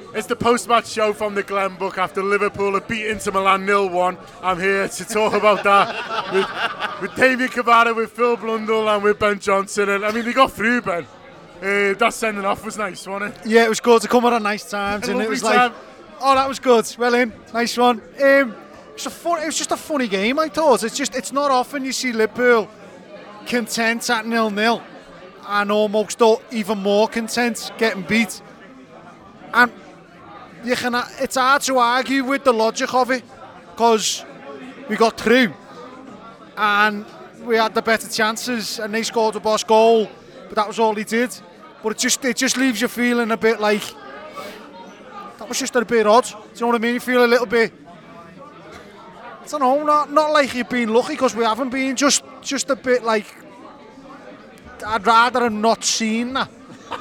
It's the post-match show from the Glen Book after Liverpool have beat Inter Milan 0-1. I'm here to talk about that with Damien Cavada, with Phil Blundell and with Ben Johnson. And I mean, they got through, Ben. That sending off was nice, wasn't it? Yeah, it was good to come at a nice times. And it was like, oh, that was good. Well in, nice one. It was just a funny game, I thought. It's not often you see Liverpool content at 0-0 and almost even more content getting beat. And it's hard to argue with the logic of it because we got through and we had the better chances and they scored the boss goal, but that was all he did. But it just leaves you feeling a bit like that was just a bit odd. Do you know what I mean? You feel a little bit, I don't know, not like you've been lucky because we haven't been, just a bit like I'd rather have not seen that.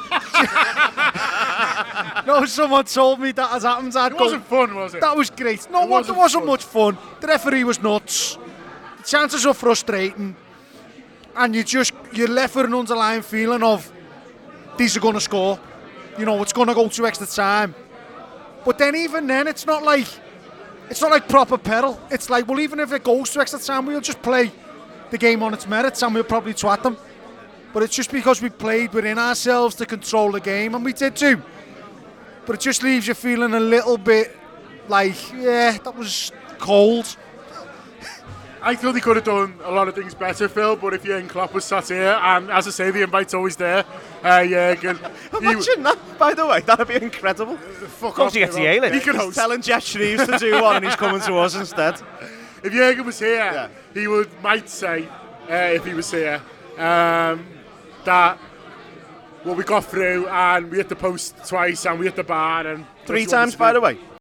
No, someone told me that has happened. It wasn't fun, was it? That was great. No, it wasn't much fun. The referee was nuts. The chances were frustrating. And you're left with an underlying feeling of these are going to score. You know, it's going to go to extra time. But then even then, it's not like proper peril. It's like, well, even if it goes to extra time, we'll just play the game on its merits and we'll probably twat them. But it's just because we played within ourselves to control the game, and we did too. But it just leaves you feeling a little bit like, yeah, that was cold. I thought he could have done a lot of things better, Phil, but if Jurgen Klopp was sat here, and as I say, the invite's always there, Jurgen... Imagine that, by the way, that'd be incredible. Fuck Come off, to get to Yale. He could host. Telling Jeff Shreves to do one and he's coming to us instead. If Jurgen was here, he might say, if he was here, that we got through and we hit the post twice and we hit the bar and 3 times, by the way.